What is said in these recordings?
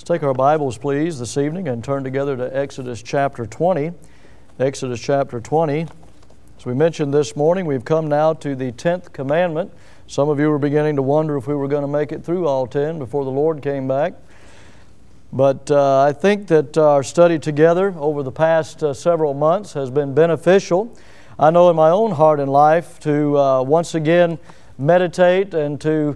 Let's take our Bibles, please, this evening and turn together to Exodus chapter 20. Exodus chapter 20. As we mentioned this morning, we've come now to the 10th commandment. Some of you were beginning to wonder if we were going to make it through all 10 before the Lord came back. But I think that our study together over the past several months has been beneficial. I know in my own heart and life to once again meditate and to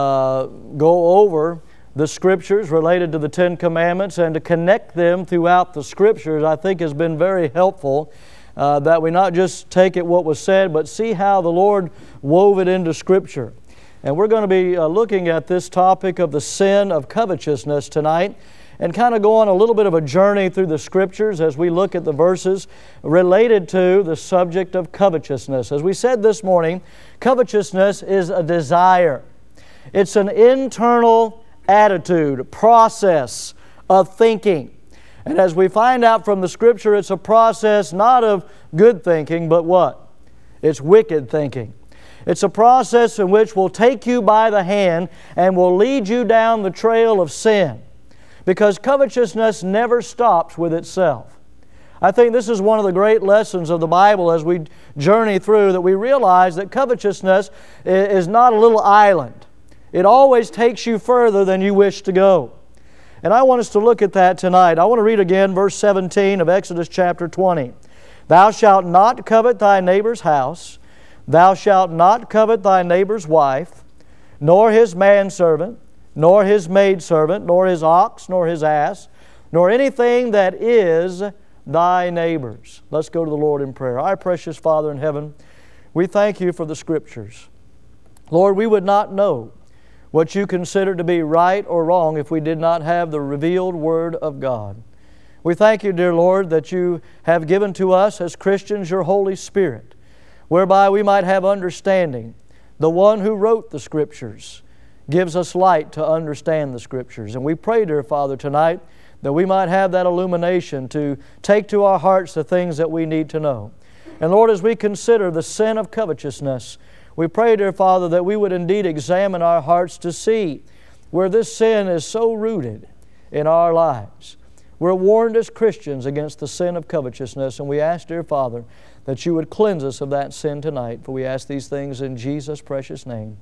go over the Scriptures related to the Ten Commandments and to connect them throughout the Scriptures, I think has been very helpful. That we not just take it what was said, but see how the Lord wove it into Scripture. And we're going to be looking at this topic of the sin of covetousness tonight and kind of go on a little bit of a journey through the Scriptures as we look at the verses related to the subject of covetousness. As we said this morning, covetousness is a desire. It's an internal attitude, process of thinking. And as we find out from the Scripture, it's a process not of good thinking, but what? It's wicked thinking. It's a process in which will take you by the hand and will lead you down the trail of sin. Because covetousness never stops with itself. I think this is one of the great lessons of the Bible as we journey through, that we realize that covetousness is not a little island. It always takes you further than you wish to go. And I want us to look at that tonight. I want to read again verse 17 of Exodus chapter 20. Thou shalt not covet thy neighbor's house, thou shalt not covet thy neighbor's wife, nor his manservant, nor his maidservant, nor his ox, nor his ass, nor anything that is thy neighbor's. Let's go to the Lord in prayer. Our precious Father in heaven, we thank You for the Scriptures. Lord, we would not know what You consider to be right or wrong if we did not have the revealed Word of God. We thank You, dear Lord, that You have given to us as Christians Your Holy Spirit, whereby we might have understanding. The one who wrote the Scriptures gives us light to understand the Scriptures. And we pray, dear Father, tonight that we might have that illumination to take to our hearts the things that we need to know. And Lord, as we consider the sin of covetousness, we pray, dear Father, that we would indeed examine our hearts to see where this sin is so rooted in our lives. We're warned as Christians against the sin of covetousness, and we ask, dear Father, that You would cleanse us of that sin tonight. For we ask these things in Jesus' precious name.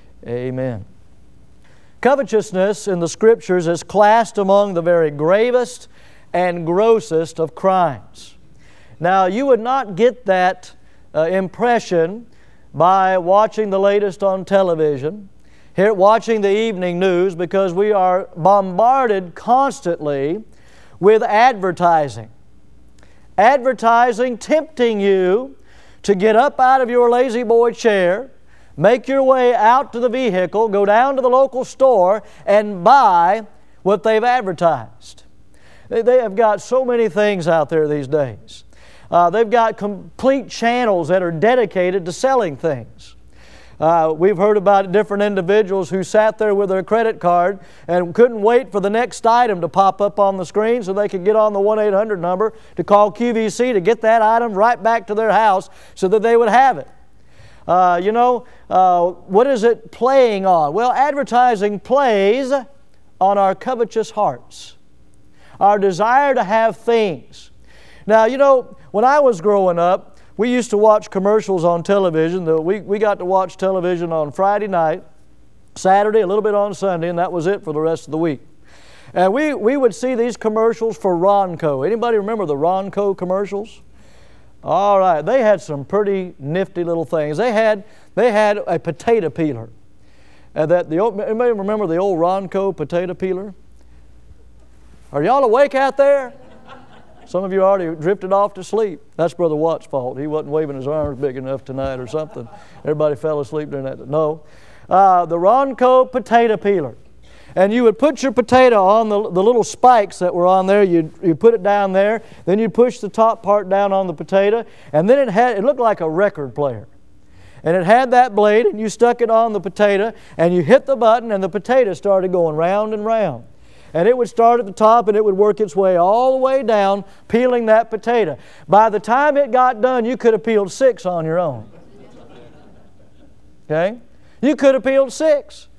Amen. Covetousness in the Scriptures is classed among the very gravest and grossest of crimes. Now, you would not get that impression by watching the latest on television, watching the evening news, because we are bombarded constantly with advertising. Advertising tempting you to get up out of your lazy boy chair, make your way out to the vehicle, go down to the local store, and buy what they've advertised. They have got so many things out there these days. They've got complete channels that are dedicated to selling things. We've heard about different individuals who sat there with their credit card and couldn't wait for the next item to pop up on the screen so they could get on the 1-800 number to call QVC to get that item right back to their house so that they would have it. What is it playing on? Well, advertising plays on our covetous hearts, our desire to have things. Now, when I was growing up, we used to watch commercials on television. We got to watch television on Friday night, Saturday, a little bit on Sunday, and that was it for the rest of the week. And we would see these commercials for Ronco. Anybody remember the Ronco commercials? All right, they had some pretty nifty little things. They had a potato peeler. Anybody remember the old Ronco potato peeler? Are y'all awake out there? Some of you already drifted off to sleep. That's Brother Watt's fault. He wasn't waving his arms big enough tonight or something. Everybody fell asleep during that. No. The Ronco potato peeler. And you would put your potato on the little spikes that were on there. You'd put it down there. Then you'd push the top part down on the potato. And then it looked like a record player. And it had that blade, and you stuck it on the potato, and you hit the button, and the potato started going round and round. And it would start at the top and it would work its way all the way down, peeling that potato. By the time it got done, you could have peeled 6 on your own. Okay? You could have peeled 6.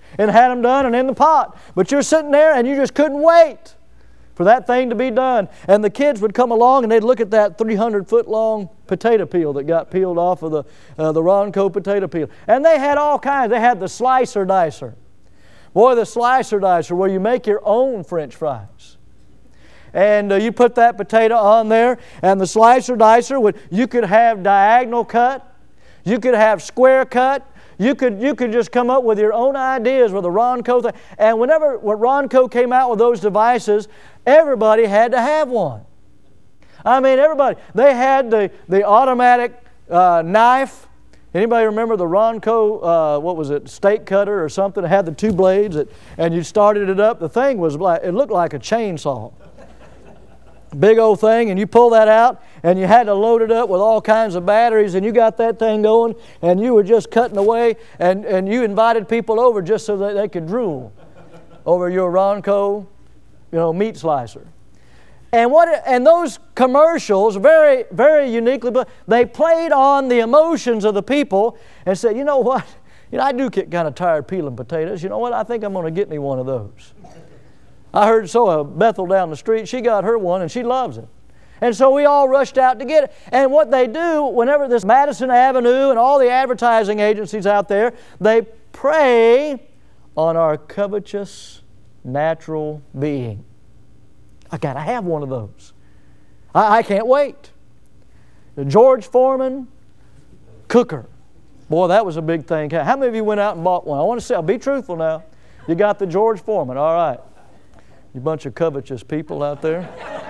and had them done and in the pot. But you're sitting there and you just couldn't wait for that thing to be done. And the kids would come along and they'd look at that 300-foot-long potato peel that got peeled off of the Ronco potato peel. And they had all kinds. They had the slicer dicer. Boy, the slicer dicer where you make your own French fries. And you put that potato on there, and the slicer dicer you could have diagonal cut, you could have square cut, you could just come up with your own ideas with a Ronco thing. And when Ronco came out with those devices, everybody had to have one. I mean, everybody. They had the automatic knife. Anybody remember the Ronco, steak cutter or something? It had the two blades, and you started it up. The thing it looked like a chainsaw. Big old thing, and you pull that out, and you had to load it up with all kinds of batteries, and you got that thing going, and you were just cutting away, and you invited people over just so that they could drool over your Ronco, meat slicer. And those commercials, very, very uniquely, they played on the emotions of the people and said, you know what? I do get kind of tired peeling potatoes. You know what? I think I'm going to get me one of those. I heard Bethel down the street, she got her one and she loves it. And so we all rushed out to get it. And what they do, whenever this Madison Avenue and all the advertising agencies out there, they prey on our covetous natural being. I got to have one of those. I can't wait. The George Foreman cooker. Boy, that was a big thing. How many of you went out and bought one? I want to say, be truthful now. You got the George Foreman, all right. You bunch of covetous people out there.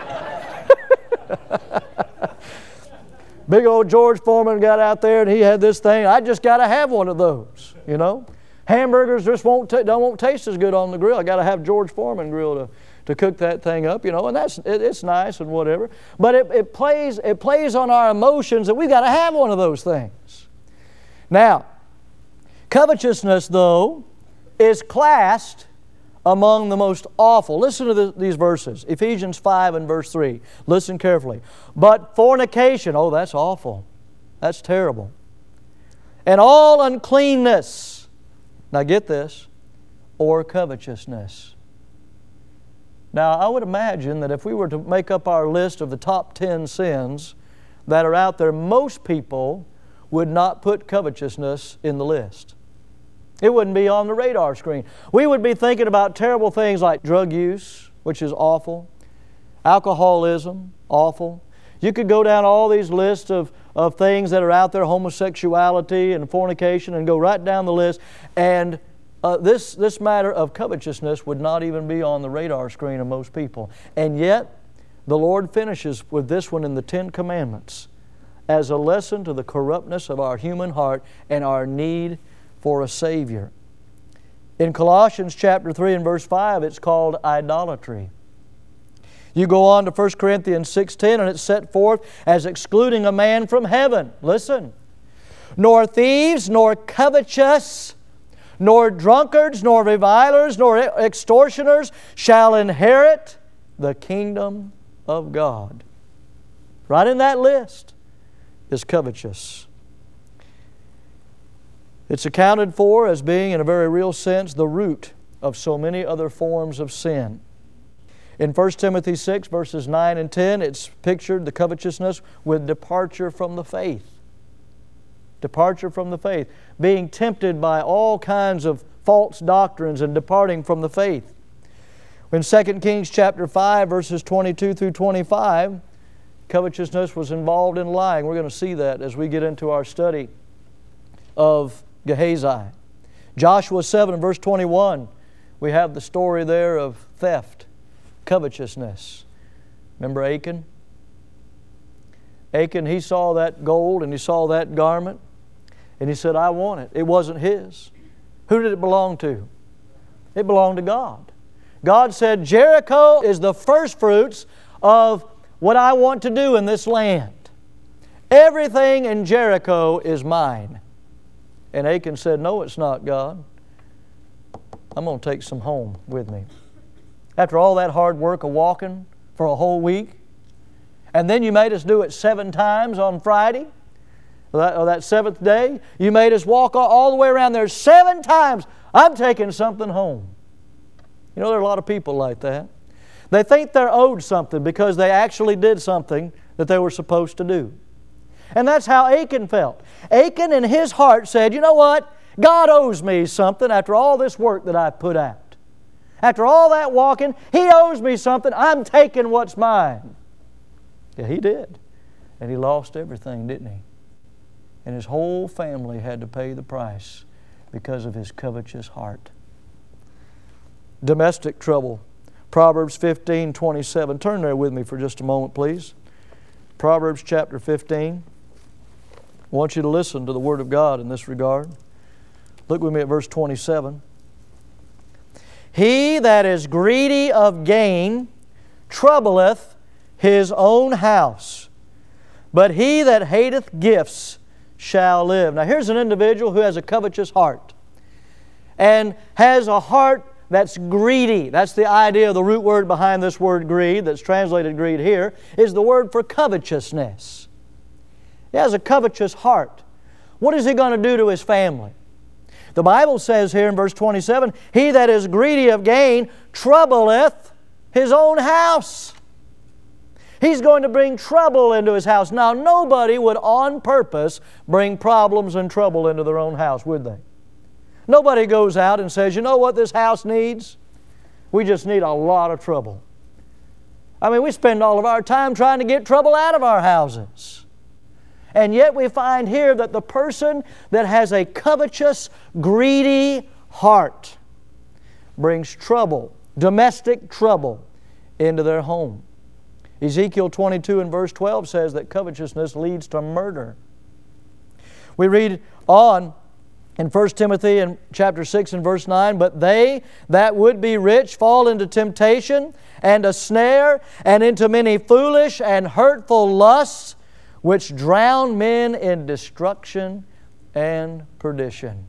Big old George Foreman got out there and he had this thing. I just got to have one of those, Hamburgers just won't taste as good on the grill. I got to have George Foreman grill to cook that thing up, and it's nice and whatever. But it plays on our emotions, and we've got to have one of those things. Now, covetousness, though, is classed among the most awful. Listen to these verses. Ephesians 5 and verse 3. Listen carefully. But fornication, that's awful. That's terrible. And all uncleanness. Now get this. Or covetousness. Now I would imagine that if we were to make up our list of the top 10 sins that are out there, most people would not put covetousness in the list. It wouldn't be on the radar screen. We would be thinking about terrible things like drug use, which is awful, alcoholism, awful. You could go down all these lists of things that are out there, homosexuality and fornication, and go right down the list. And this matter of covetousness would not even be on the radar screen of most people. And yet, the Lord finishes with this one in the Ten Commandments as a lesson to the corruptness of our human heart and our need for a Savior. In Colossians chapter 3 and verse 5, it's called idolatry. You go on to 1 Corinthians 6:10, and it's set forth as excluding a man from heaven. Listen. Nor thieves, nor covetous, nor drunkards, nor revilers, nor extortioners shall inherit the kingdom of God. Right in that list is covetous. It's accounted for as being, in a very real sense, the root of so many other forms of sin. In 1 Timothy 6, verses 9 and 10, it's pictured, the covetousness, with departure from the faith. Departure from the faith. Being tempted by all kinds of false doctrines and departing from the faith. In 2 Kings chapter 5, verses 22 through 25, covetousness was involved in lying. We're going to see that as we get into our study of Gehazi. Joshua 7 and verse 21, we have the story there of theft, covetousness. Remember Achan? Achan, he saw that gold and he saw that garment and he said, I want it. It wasn't his. Who did it belong to? It belonged to God. God said, Jericho is the first fruits of what I want to do in this land. Everything in Jericho is mine. And Achan said, no, it's not, God. I'm going to take some home with me. After all that hard work of walking for a whole week, and then you made us do it 7 times on Friday, or that 7th day, you made us walk all the way around there 7 times. I'm taking something home. You know, there are a lot of people like that. They think they're owed something because they actually did something that they were supposed to do. And that's how Achan felt. Achan in his heart said, you know what? God owes me something after all this work that I've put out. After all that walking, He owes me something. I'm taking what's mine. Yeah, he did. And he lost everything, didn't he? And his whole family had to pay the price because of his covetous heart. Domestic trouble. Proverbs 15:27. Turn there with me for just a moment, please. Proverbs chapter 15. I want you to listen to the Word of God in this regard. Look with me at verse 27. He that is greedy of gain troubleth his own house, but he that hateth gifts shall live. Now here's an individual who has a covetous heart and has a heart that's greedy. That's the idea, the root word behind this word greed, that's translated greed here, is the word for covetousness. He has a covetous heart. What is he going to do to his family? The Bible says here in verse 27, he that is greedy of gain troubleth his own house. He's going to bring trouble into his house. Now, nobody would on purpose bring problems and trouble into their own house, would they? Nobody goes out and says, you know what this house needs? We just need a lot of trouble. I mean, we spend all of our time trying to get trouble out of our houses. And yet we find here that the person that has a covetous, greedy heart brings trouble, domestic trouble, into their home. Ezekiel 22 and verse 12 says that covetousness leads to murder. We read on in 1 Timothy in chapter 6 and verse 9, but they that would be rich fall into temptation and a snare and into many foolish and hurtful lusts, which drown men in destruction and perdition.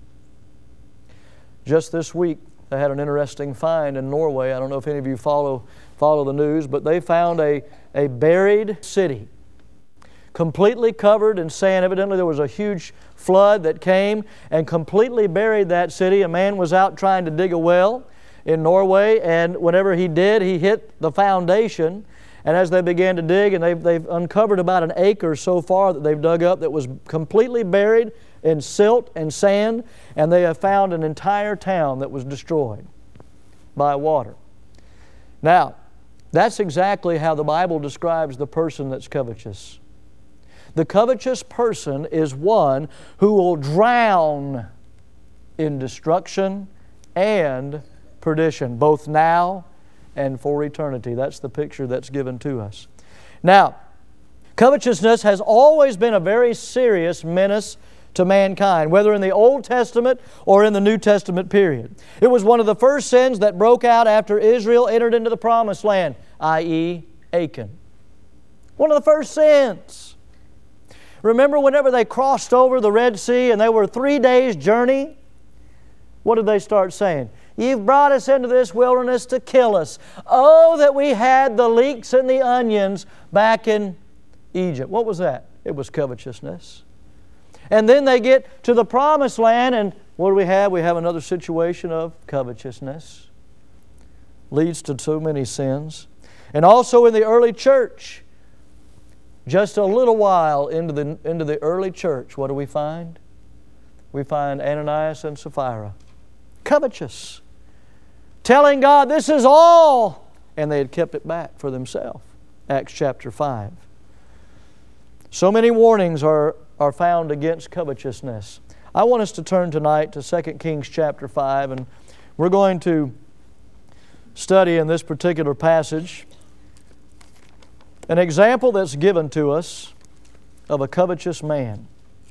Just this week, they had an interesting find in Norway. I don't know if any of you follow the news, but they found a buried city, completely covered in sand. Evidently there was a huge flood that came and completely buried that city. A man was out trying to dig a well in Norway, and whenever he did, he hit the foundation. And as they began to dig, and they've uncovered about an acre so far that they've dug up that was completely buried in silt and sand, and they have found an entire town that was destroyed by water. Now, that's exactly how the Bible describes the person that's covetous. The covetous person is one who will drown in destruction and perdition, both now and for eternity. That's the picture that's given to us. Now, covetousness has always been a very serious menace to mankind, whether in the Old Testament or in the New Testament period. It was one of the first sins that broke out after Israel entered into the Promised Land, i.e. Achan. One of the first sins. Remember whenever they crossed over the Red Sea and they were 3 days' journey? What did they start saying? You've brought us into this wilderness to kill us. Oh, that we had the leeks and the onions back in Egypt. What was that? It was covetousness. And then they get to the Promised Land, and what do we have? We have another situation of covetousness. Leads to so many sins. And also in the early church, just a little while into the early church, what do we find? We find Ananias and Sapphira. Covetous. Telling God, this is all. And they had kept it back for themselves. Acts chapter 5. So many warnings are found against covetousness. I want us to turn tonight to 2 Kings chapter 5, and we're going to study in this particular passage an example that's given to us of a covetous man.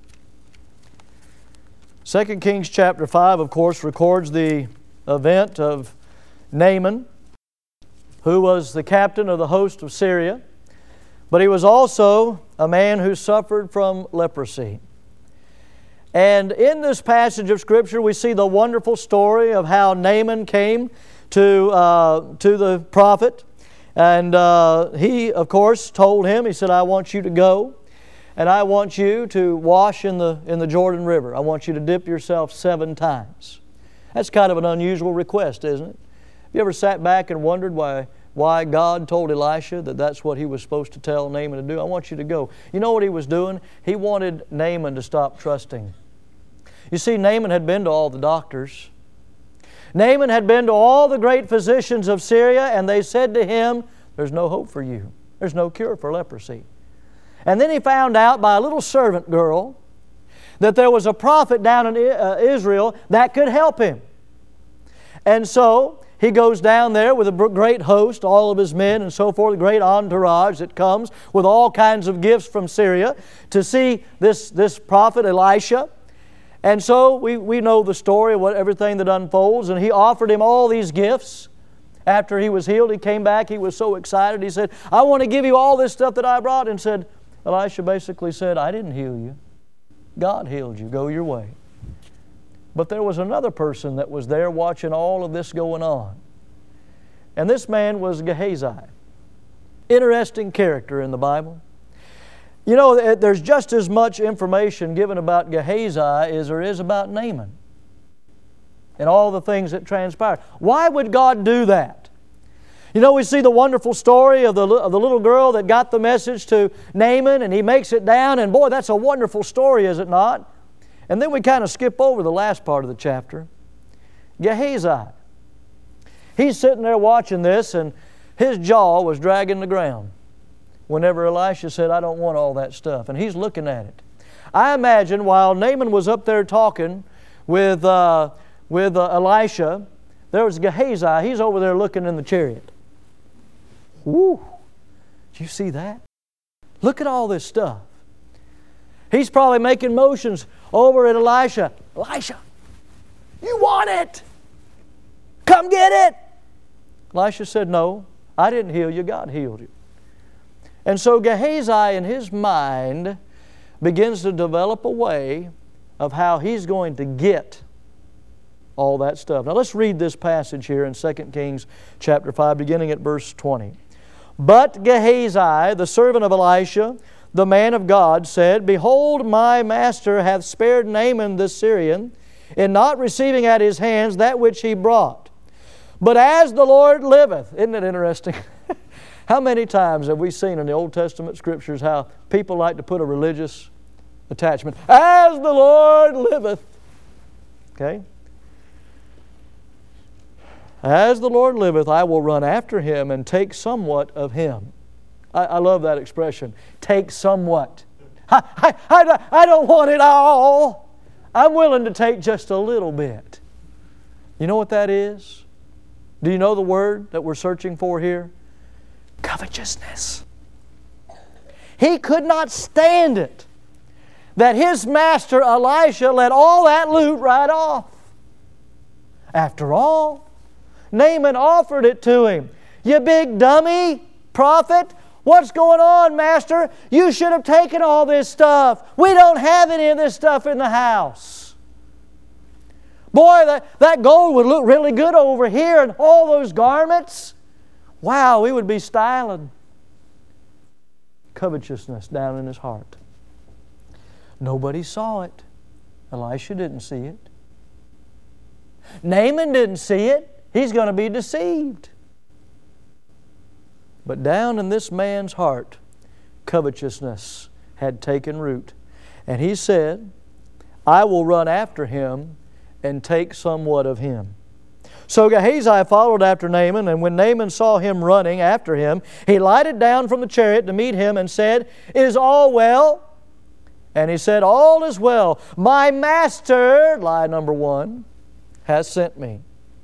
2 Kings chapter 5, of course, records the event of Naaman, who was the captain of the host of Syria, but he was also a man who suffered from leprosy. And in this passage of Scripture, we see the wonderful story of how Naaman came to the prophet. And he, of course, told him, he said, I want you to go, and I want you to wash in the Jordan River. I want you to dip yourself 7 times. That's kind of an unusual request, isn't it? Have you ever sat back and wondered why God told Elisha that that's what he was supposed to tell Naaman to do? I want you to go. You know what he was doing? He wanted Naaman to stop trusting. You see, Naaman had been to all the doctors. Naaman had been to all the great physicians of Syria, and they said to him, there's no hope for you. There's no cure for leprosy. And then he found out by a little servant girl that there was a prophet down in Israel that could help him. And so he goes down there with a great host, all of his men and so forth, a great entourage that comes with all kinds of gifts from Syria to see this prophet Elisha. And so we know the story of everything that unfolds, and he offered him all these gifts. After he was healed, he came back, he was so excited, he said, I want to give you all this stuff that I brought. And Elisha basically said, I didn't heal you. God healed you. Go your way. But there was another person that was there watching all of this going on. And this man was Gehazi. Interesting character in the Bible. You know, there's just as much information given about Gehazi as there is about Naaman and all the things that transpired. Why would God do that? You know, we see the wonderful story of the little girl that got the message to Naaman, and he makes it down, and boy, that's a wonderful story, is it not? And then we kind of skip over the last part of the chapter. Gehazi. He's sitting there watching this, and his jaw was dragging the ground whenever Elisha said, I don't want all that stuff. And he's looking at it. I imagine while Naaman was up there talking with Elisha, there was Gehazi. He's over there looking in the chariot. Woo! Did you see that? Look at all this stuff. He's probably making motions over at Elisha. Elisha, you want it? Come get it. Elisha said, no, I didn't heal you. God healed you. And so Gehazi in his mind begins to develop a way of how he's going to get all that stuff. Now let's read this passage here in 2 Kings chapter 5, beginning at verse 20. But Gehazi, the servant of Elisha, the man of God, said, Behold, my master hath spared Naaman the Syrian, in not receiving at his hands that which he brought. But as the Lord liveth, isn't it interesting? How many times have we seen in the Old Testament Scriptures how people like to put a religious attachment? As the Lord liveth. Okay? As the Lord liveth, I will run after him and take somewhat of him. I love that expression. Take somewhat. I don't want it all. I'm willing to take just a little bit. You know what that is? Do you know the word that we're searching for here? Covetousness. He could not stand it that his master Elisha let all that loot right off. After all, Naaman offered it to him. You big dummy, prophet, what's going on, master? You should have taken all this stuff. We don't have any of this stuff in the house. Boy, that gold would look really good over here, and all those garments. Wow, we would be styling. Covetousness down in his heart. Nobody saw it. Elisha didn't see it. Naaman didn't see it. He's going to be deceived. But down in this man's heart, covetousness had taken root. And he said, I will run after him and take somewhat of him. So Gehazi followed after Naaman, and when Naaman saw him running after him, he lighted down from the chariot to meet him and said, Is all well? And he said, All is well. My master, lie number one, has sent me.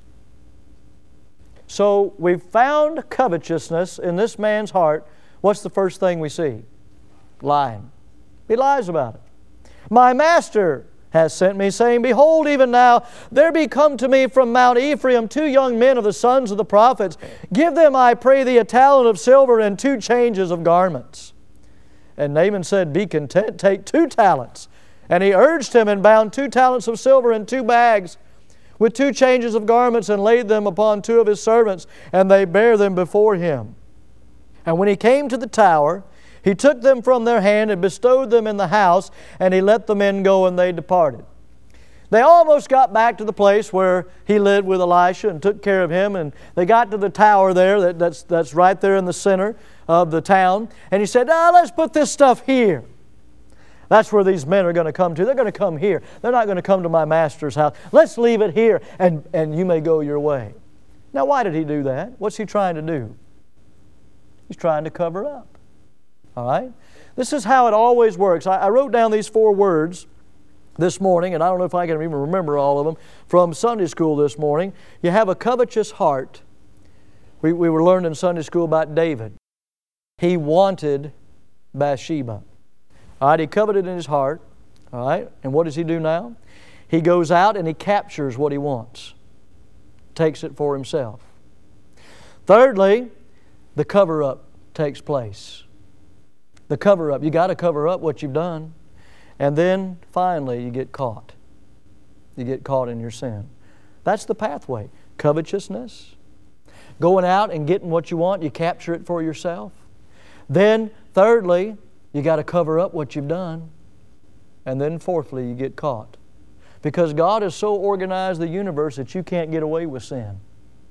So we've found covetousness in this man's heart. What's the first thing we see? Lying. He lies about it. My master has sent me, saying, Behold, even now there be come to me from Mount Ephraim 2 young men of the sons of the prophets. Give them, I pray thee, a talent of silver and 2 changes of garments. And Naaman said, Be content, take 2 talents. And he urged him and bound 2 talents of silver in 2 bags with 2 changes of garments, and laid them upon 2 of his servants, and they bare them before him. And when he came to the tower, he took them from their hand and bestowed them in the house, and he let the men go, and they departed. They almost got back to the place where he lived with Elisha and took care of him, and they got to the tower there that's right there in the center of the town. And he said, let's put this stuff here. That's where these men are going to come to. They're going to come here. They're not going to come to my master's house. Let's leave it here, and you may go your way. Now, why did he do that? What's he trying to do? He's trying to cover up. All right? This is how it always works. I wrote down these 4 words this morning, and I don't know if I can even remember all of them, from Sunday school this morning. You have a covetous heart. We were learning in Sunday school about David. He wanted Bathsheba. All right, he coveted in his heart. All right, and what does he do now? He goes out and he captures what he wants. Takes it for himself. Thirdly, the cover-up takes place. The cover-up. You got to cover up what you've done. And then, finally, you get caught. You get caught in your sin. That's the pathway. Covetousness. Going out and getting what you want, you capture it for yourself. Then, thirdly, you got to cover up what you've done. And then, fourthly, you get caught. Because God has so organized the universe that you can't get away with sin.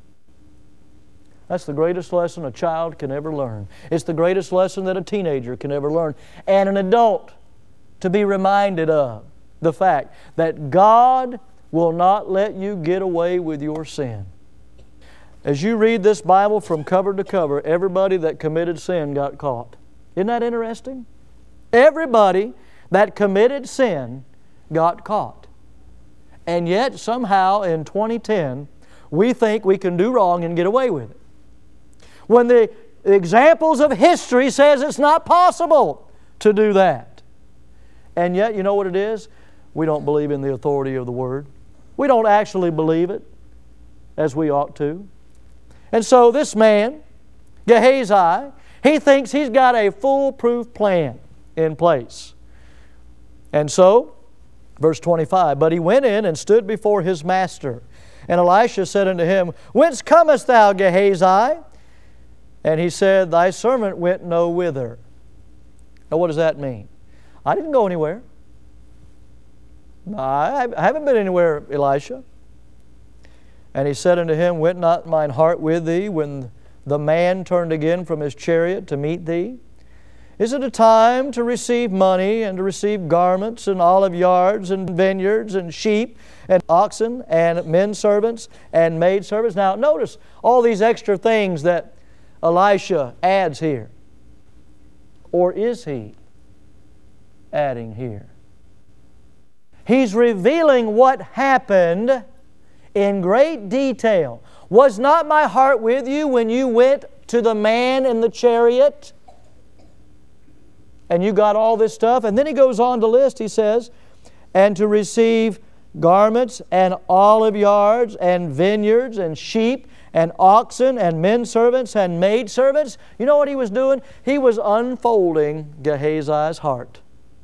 That's the greatest lesson a child can ever learn. It's the greatest lesson that a teenager can ever learn. And an adult to be reminded of the fact that God will not let you get away with your sin. As you read this Bible from cover to cover, everybody that committed sin got caught. Isn't that interesting? Everybody that committed sin got caught. And yet, somehow, in 2010, we think we can do wrong and get away with it. When the examples of history says it's not possible to do that. And yet, you know what it is? We don't believe in the authority of the Word. We don't actually believe it as we ought to. And so this man, Gehazi, he thinks he's got a foolproof plan in place. And so, verse 25, but he went in and stood before his master. And Elisha said unto him, Whence comest thou, Gehazi? And he said, Thy servant went no whither. Now what does that mean? I didn't go anywhere. I haven't been anywhere, Elisha. And he said unto him, Went not mine heart with thee when the man turned again from his chariot to meet thee? Is it a time to receive money and to receive garments and olive yards and vineyards and sheep and oxen and men servants and maid servants? Now notice all these extra things that Elisha adds here. Or is he adding here? He's revealing what happened in great detail. Was not my heart with you when you went to the man in the chariot? And you got all this stuff. And then he goes on to list, he says, and to receive garments and olive yards and vineyards and sheep and oxen and men servants and maid servants. You know what he was doing? He was unfolding Gehazi's heart.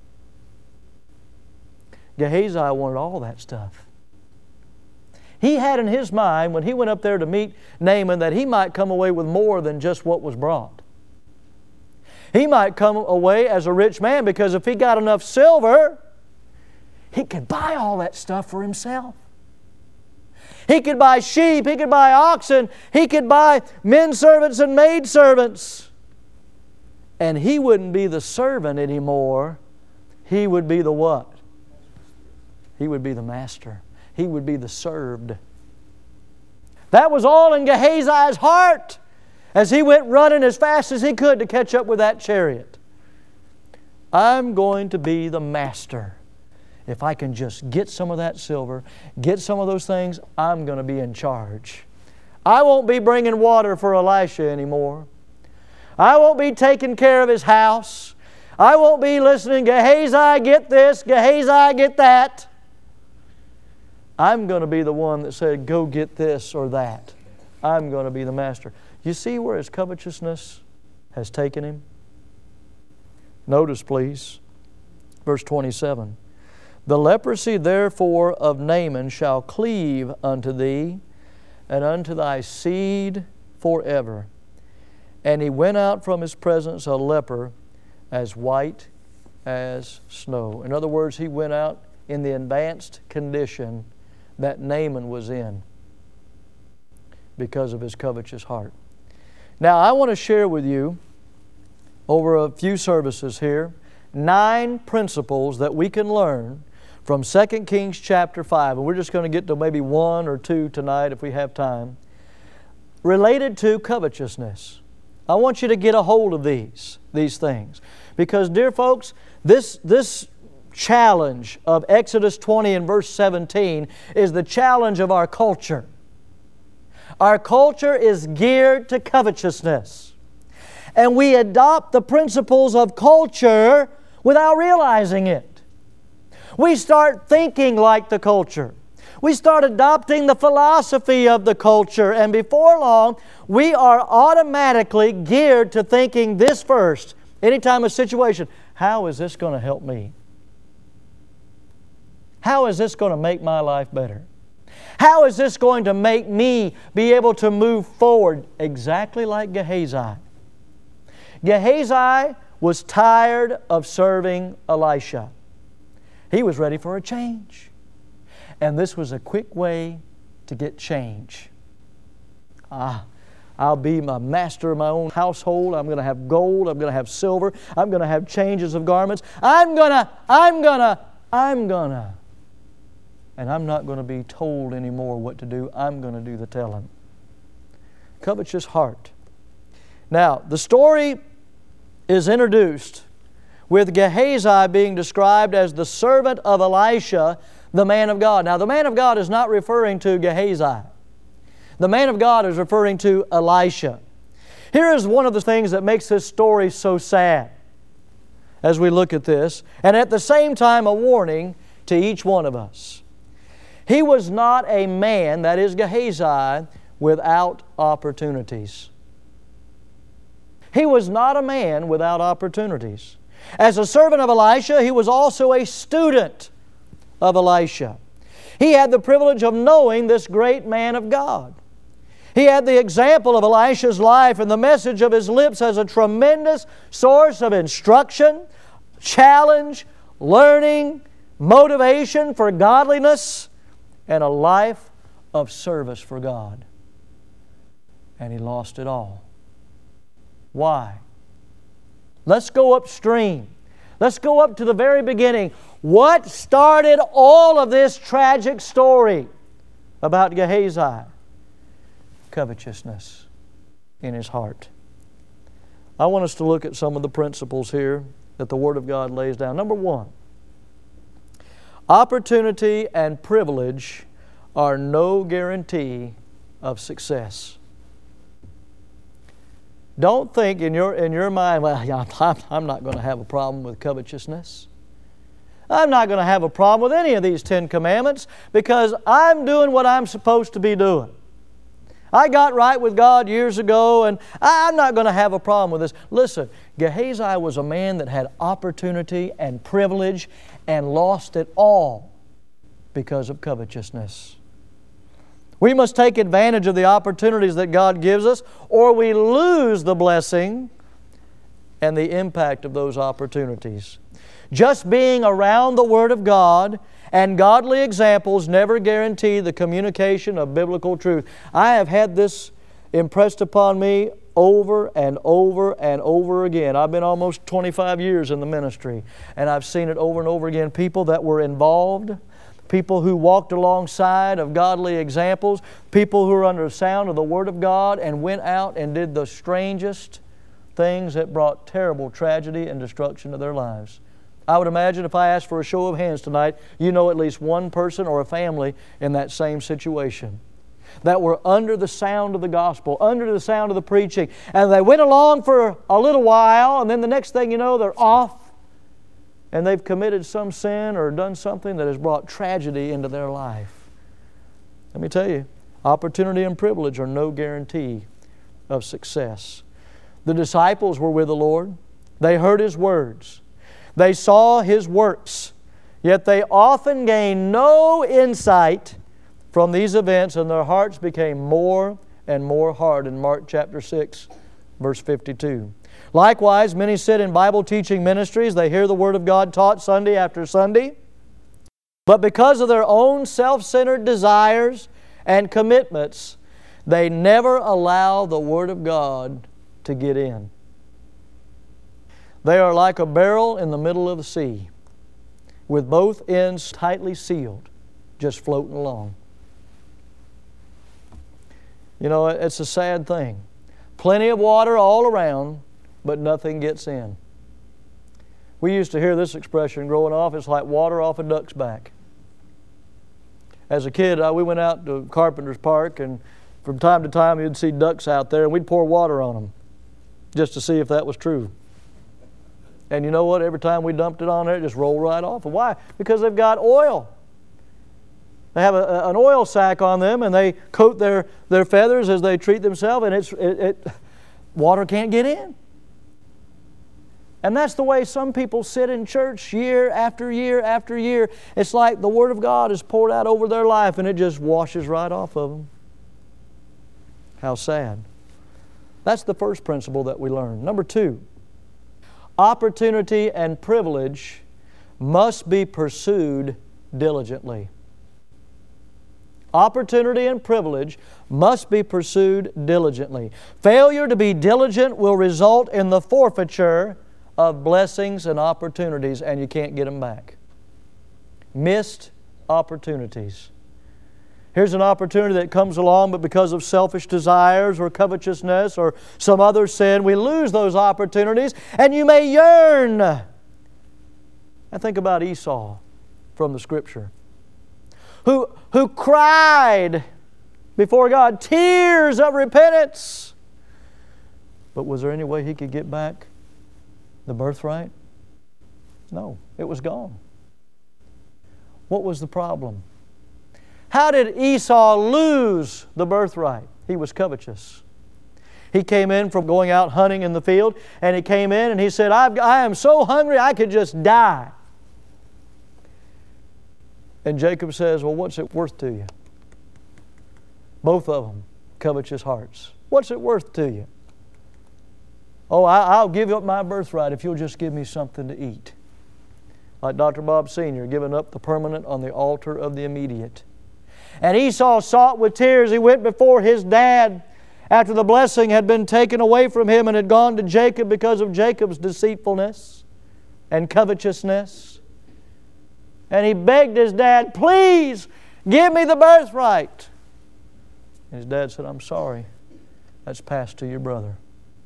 Gehazi wanted all that stuff. He had in his mind, when he went up there to meet Naaman, that he might come away with more than just what was brought. He might come away as a rich man, because if he got enough silver, he could buy all that stuff for himself. He could buy sheep, he could buy oxen, he could buy men servants and maid servants. And he wouldn't be the servant anymore. He would be the what? He would be the master. He would be the served. That was all in Gehazi's heart as he went running as fast as he could to catch up with that chariot. I'm going to be the master. If I can just get some of that silver, get some of those things, I'm going to be in charge. I won't be bringing water for Elisha anymore. I won't be taking care of his house. I won't be listening, Gehazi, get this, Gehazi, get that. I'm going to be the one that said, go get this or that. I'm going to be the master. You see where his covetousness has taken him? Notice, please, verse 27. The leprosy therefore of Naaman shall cleave unto thee, and unto thy seed forever. And he went out from his presence a leper, as white as snow. In other words, he went out in the advanced condition that Naaman was in because of his covetous heart. Now, I want to share with you, over a few services here, 9 principles that we can learn from 2 Kings chapter 5. And we're just going to get to maybe 1 or 2 tonight if we have time, related to covetousness. I want you to get a hold of these things. Because, dear folks, this challenge of Exodus 20 and verse 17 is the challenge of our culture. Our culture is geared to covetousness. And we adopt the principles of culture without realizing it. We start thinking like the culture. We start adopting the philosophy of the culture, and before long, we are automatically geared to thinking this first. Anytime a situation, how is this going to help me? How is this going to make my life better? How is this going to make me be able to move forward? Exactly like Gehazi. Gehazi was tired of serving Elisha. He was ready for a change. And this was a quick way to get change. I'll be my master of my own household. I'm going to have gold. I'm going to have silver. I'm going to have changes of garments. I'm gonna. And I'm not going to be told anymore what to do. I'm going to do the telling. Covetous heart. Now, the story is introduced with Gehazi being described as the servant of Elisha, the man of God. Now, the man of God is not referring to Gehazi. The man of God is referring to Elisha. Here is one of the things that makes this story so sad as we look at this, and at the same time a warning to each one of us. He was not a man, that is Gehazi, without opportunities. He was not a man without opportunities. As a servant of Elisha, he was also a student of Elisha. He had the privilege of knowing this great man of God. He had the example of Elisha's life and the message of his lips as a tremendous source of instruction, challenge, learning, motivation for godliness, and a life of service for God. And he lost it all. Why? Let's go upstream. Let's go up to the very beginning. What started all of this tragic story about Gehazi? Covetousness in his heart. I want us to look at some of the principles here that the Word of God lays down. Number 1, opportunity and privilege are no guarantee of success. Don't think in your mind, well, I'm not going to have a problem with covetousness. I'm not going to have a problem with any of these 10 commandments because I'm doing what I'm supposed to be doing. I got right with God years ago and I'm not going to have a problem with this. Listen, Gehazi was a man that had opportunity and privilege and lost it all because of covetousness. We must take advantage of the opportunities that God gives us, or we lose the blessing and the impact of those opportunities. Just being around the Word of God and godly examples never guarantee the communication of biblical truth. I have had this impressed upon me over and over and over again. I've been almost 25 years in the ministry, and I've seen it over and over again. People that were involved, people who walked alongside of godly examples, people who were under the sound of the Word of God and went out and did the strangest things that brought terrible tragedy and destruction to their lives. I would imagine if I asked for a show of hands tonight, you know at least one person or a family in that same situation that were under the sound of the gospel, under the sound of the preaching, and they went along for a little while, and then the next thing you know, they're off, and they've committed some sin or done something that has brought tragedy into their life. Let me tell you, opportunity and privilege are no guarantee of success. The disciples were with the Lord. They heard His words. They saw His works. Yet they often gained no insight from these events, and their hearts became more and more hard in Mark chapter 6, verse 52. Likewise, many sit in Bible teaching ministries. They hear the Word of God taught Sunday after Sunday. But because of their own self-centered desires and commitments, they never allow the Word of God to get in. They are like a barrel in the middle of the sea, with both ends tightly sealed, just floating along. You know, it's a sad thing. Plenty of water all around, but nothing gets in. We used to hear this expression growing up, it's like water off a duck's back. As a kid, we went out to Carpenter's Park, and from time to time you'd see ducks out there, and we'd pour water on them just to see if that was true. And you know what? Every time we dumped it on there, it just rolled right off. And why? Because they've got oil. They have an oil sac on them, and they coat their feathers as they treat themselves, and water can't get in. And that's the way some people sit in church year after year after year. It's like the Word of God is poured out over their life, and it just washes right off of them. How sad. That's the first principle that we learn. Number 2, opportunity and privilege must be pursued diligently. Opportunity and privilege must be pursued diligently. Failure to be diligent will result in the forfeiture of blessings and opportunities, and you can't get them back. Missed opportunities. Here's an opportunity that comes along, but because of selfish desires or covetousness or some other sin, we lose those opportunities, and you may yearn. I think about Esau from the Scripture, who cried before God tears of repentance. But was there any way he could get back the birthright? No, it was gone. What was the problem? How did Esau lose the birthright? He was covetous. He came in from going out hunting in the field, and he came in and he said, I am so hungry I could just die. And Jacob says, well, what's it worth to you? Both of them, covetous hearts. What's it worth to you? Oh, I'll give up my birthright if you'll just give me something to eat. Like Dr. Bob Sr., giving up the permanent on the altar of the immediate. And Esau sought with tears. He went before his dad after the blessing had been taken away from him and had gone to Jacob because of Jacob's deceitfulness and covetousness. And he begged his dad, please give me the birthright. And his dad said, I'm sorry, that's passed to your brother.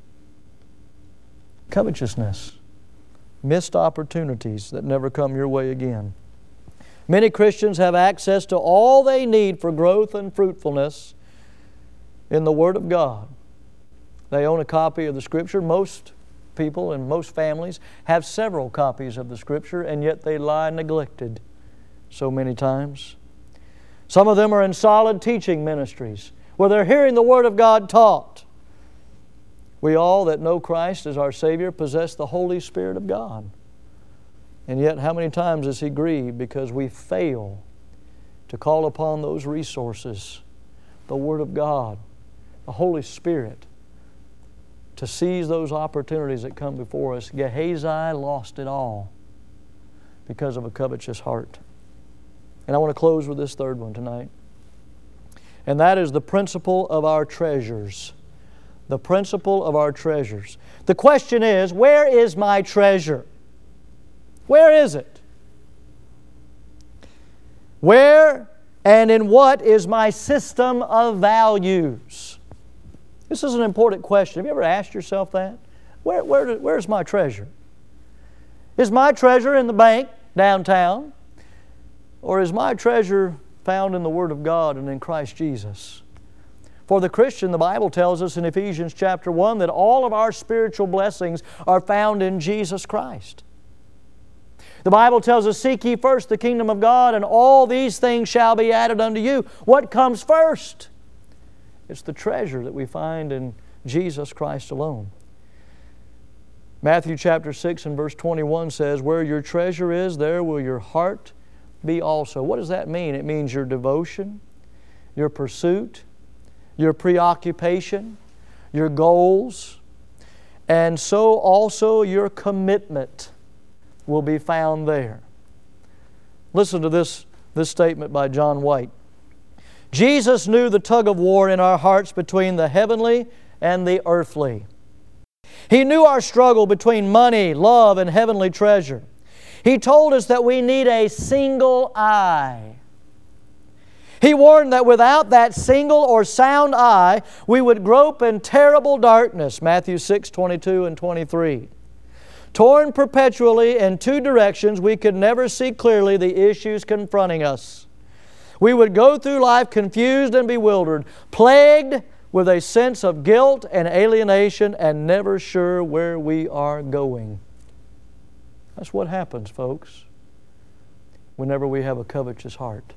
Covetousness. Missed opportunities that never come your way again. Many Christians have access to all they need for growth and fruitfulness in the Word of God. They own a copy of the Scripture. Most people and most families have several copies of the Scripture, and yet they lie neglected so many times. Some of them are in solid teaching ministries where they're hearing the Word of God taught. We all that know Christ as our Savior possess the Holy Spirit of God. And yet, how many times is He grieved because we fail to call upon those resources, the Word of God, the Holy Spirit, to seize those opportunities that come before us. Gehazi lost it all because of a covetous heart. And I want to close with this third one tonight. And that is the principle of our treasures. The principle of our treasures. The question is, where is my treasure? Where is it? Where and in what is my system of values? This is an important question. Have you ever asked yourself that? Where's my treasure? Is my treasure in the bank downtown? Or is my treasure found in the Word of God and in Christ Jesus? For the Christian, the Bible tells us in Ephesians chapter 1 that all of our spiritual blessings are found in Jesus Christ. The Bible tells us, seek ye first the kingdom of God, and all these things shall be added unto you. What comes first? It's the treasure that we find in Jesus Christ alone. Matthew chapter 6 and verse 21 says, where your treasure is, there will your heart be also. What does that mean? It means your devotion, your pursuit, your preoccupation, your goals, and so also your commitment will be found there. Listen to this this statement by John White. Jesus knew the tug of war in our hearts between the heavenly and the earthly. He knew our struggle between money, love, and heavenly treasure. He told us that we need a single eye. He warned that without that single or sound eye, we would grope in terrible darkness, Matthew 6:22 and 23. Torn perpetually in two directions, we could never see clearly the issues confronting us. We would go through life confused and bewildered, plagued with a sense of guilt and alienation, and never sure where we are going. That's what happens, folks, whenever we have a covetous heart.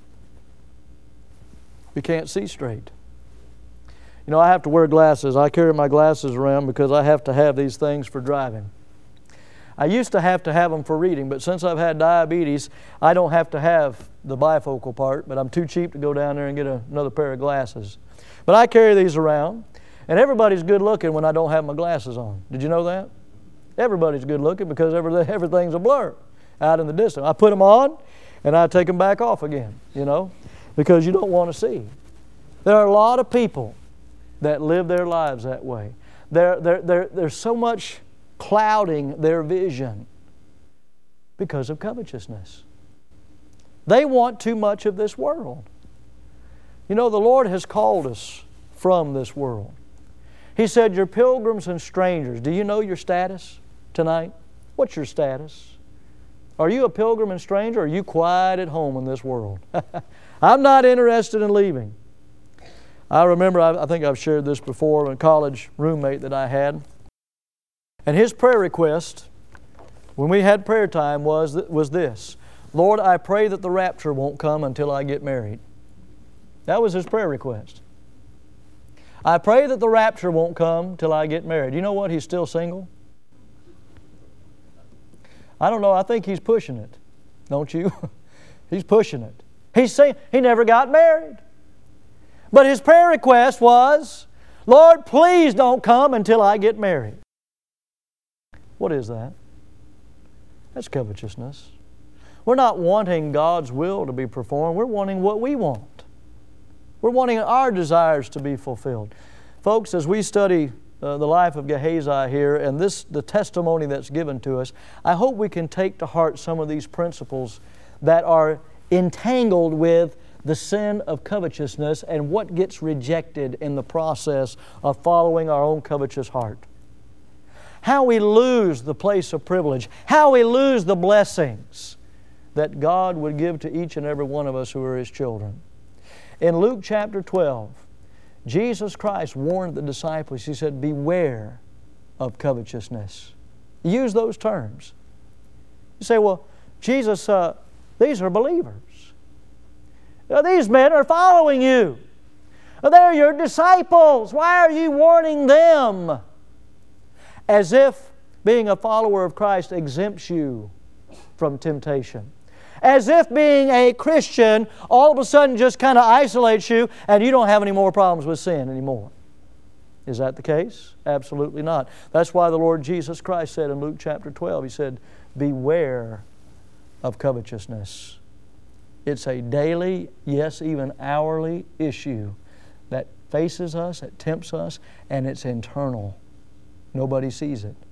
We can't see straight. You know, I have to wear glasses. I carry my glasses around because I have to have these things for driving. I used to have them for reading, but since I've had diabetes, I don't have to have the bifocal part, but I'm too cheap to go down there and get another pair of glasses. But I carry these around, and everybody's good looking when I don't have my glasses on. Did you know that? Everybody's good looking because everything's a blur out in the distance. I put them on, and I take them back off again, you know, because you don't want to see. There are a lot of people that live their lives that way. There's so much clouding their vision because of covetousness. They want too much of this world. You know, the Lord has called us from this world. He said, "You're pilgrims and strangers." Do you know your status tonight? What's your status? Are you a pilgrim and stranger, or are you quiet at home in this world? I'm not interested in leaving. I remember, I think I've shared this before, a college roommate that I had. And his prayer request, when we had prayer time, was this: "Lord, I pray that the rapture won't come until I get married." That was his prayer request. I pray that the rapture won't come till I get married. You know what? He's still single. I don't know. I think he's pushing it. Don't you? He's pushing it. He's saying he never got married. But his prayer request was, "Lord, please don't come until I get married." What is that? That's covetousness. We're not wanting God's will to be performed. We're wanting what we want. We're wanting our desires to be fulfilled. Folks, as we study the life of Gehazi here and the testimony that's given to us, I hope we can take to heart some of these principles that are entangled with the sin of covetousness and what gets rejected in the process of following our own covetous heart. How we lose the place of privilege, how we lose the blessings that God would give to each and every one of us who are His children. In Luke chapter 12, Jesus Christ warned the disciples. He said, "Beware of covetousness." He used those terms. You say, "Well, Jesus, these are believers. These men are following you. They're your disciples. Why are you warning them?" As if being a follower of Christ exempts you from temptation. As if being a Christian all of a sudden just kind of isolates you and you don't have any more problems with sin anymore. Is that the case? Absolutely not. That's why the Lord Jesus Christ said in Luke chapter 12, He said, "Beware of covetousness." It's a daily, yes, even hourly issue that faces us, that tempts us, and it's internal. Nobody sees it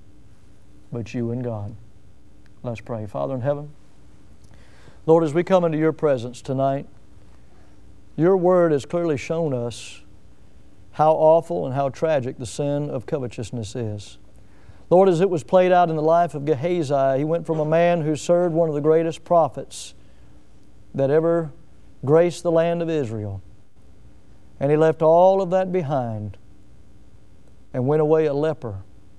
but you and God. Let's pray. Father in heaven, Lord, as we come into Your presence tonight, Your Word has clearly shown us how awful and how tragic the sin of covetousness is. Lord, as it was played out in the life of Gehazi, he went from a man who served one of the greatest prophets that ever graced the land of Israel, and he left all of that behind and went away a leper.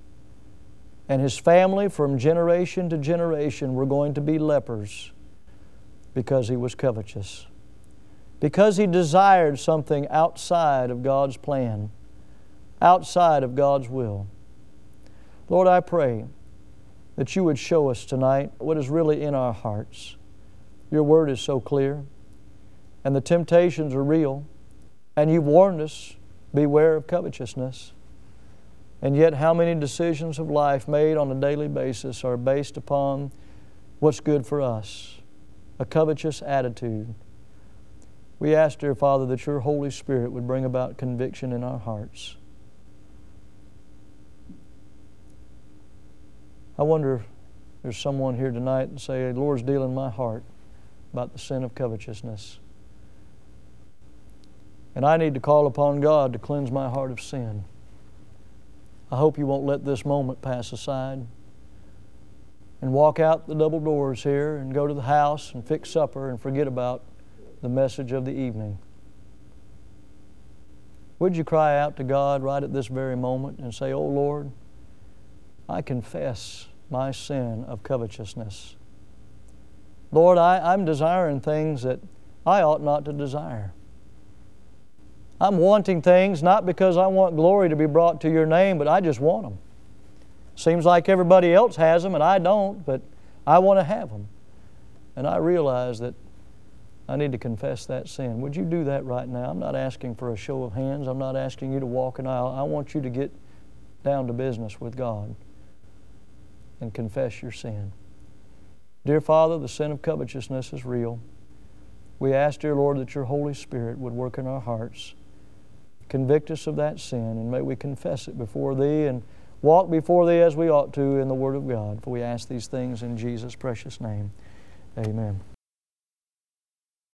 And his family, from generation to generation, were going to be lepers because he was covetous, because he desired something outside of God's plan, outside of God's will. Lord, I pray that You would show us tonight what is really in our hearts. Your Word is so clear, and the temptations are real, and You've warned us, beware of covetousness. And yet how many decisions of life made on a daily basis are based upon what's good for us a covetous attitude. We ask, dear Father, that Your Holy Spirit would bring about conviction in our hearts. I wonder if there's someone here tonight and say, the Lord's dealing in my heart about the sin of covetousness. And I need to call upon God to cleanse my heart of sin. I hope you won't let this moment pass aside and walk out the double doors here and go to the house and fix supper and forget about the message of the evening. Would you cry out to God right at this very moment and say, "Oh Lord, I confess my sin of covetousness. Lord, I'm desiring things that I ought not to desire. I'm wanting things not because I want glory to be brought to Your name, but I just want them. Seems like everybody else has them and I don't, but I want to have them. And I realize that I need to confess that sin." Would you do that right now? I'm not asking for a show of hands. I'm not asking you to walk an aisle. I want you to get down to business with God and confess your sin. Dear Father, the sin of covetousness is real. We ask, dear Lord, that Your Holy Spirit would work in our hearts. Convict us of that sin, and may we confess it before Thee and walk before Thee as we ought to in the Word of God. For we ask these things in Jesus' precious name. Amen.